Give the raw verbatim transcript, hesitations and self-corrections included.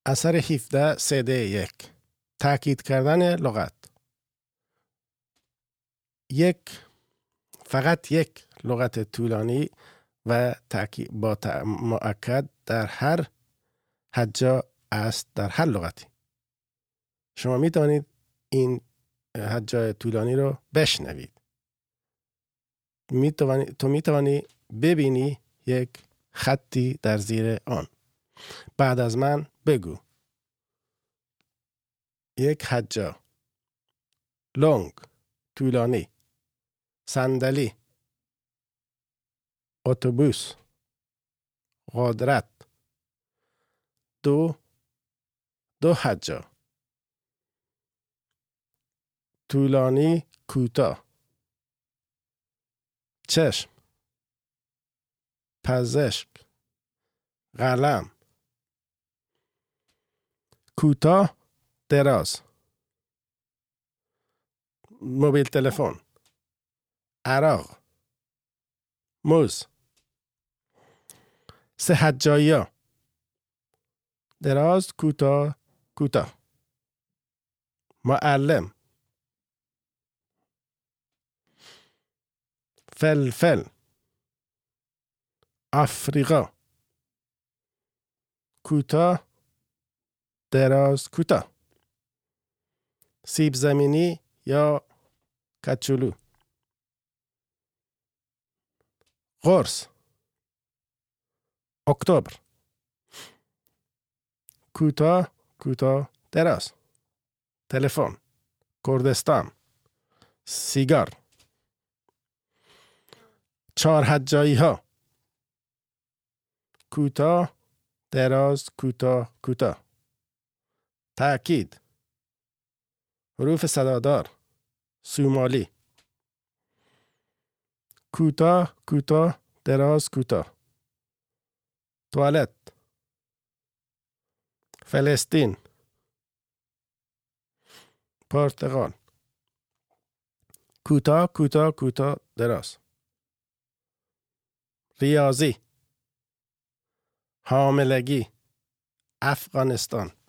اثر هفده سده یک تأکید کردن لغت. یک فقط یک لغت طولانی و تأکید با مؤکد در هر هجا است در هر لغتی. شما می توانید این هجای طولانی رو بشنوید. می توانی، تو می توانی ببینی یک خطی در زیر آن. بعد از من بگو. یک هجا. لونگ، طولانی. صندلی، اتوبوس، قدرت. دو دو هجا. طولانی، کوتاه. چشم، پزشک، قلم. کوتاه، دراز. موبیل تلفن، عراق، موز. سه هجایی. دراز، کوتاه، کوتاه. معلم، فلفل، آفریقا. کوتاه، دراز، کوتاه. سیب زمینی یا کچولو. قرص، اکتبر. کوتاه، کوتاه، دراز. تلفن، کردستان. سیگار. چهار هجایی ها. کوتاه، دراز، کوتاه، کوتاه. تأکید. حروف صدادار. سومالی. کوتاه، کوتاه، دراز، کوتاه. توالت. فلسطین. پرتغال. کوتاه، کوتاه، کوتاه، دراز. ریاضی. حاملگی. افغانستان.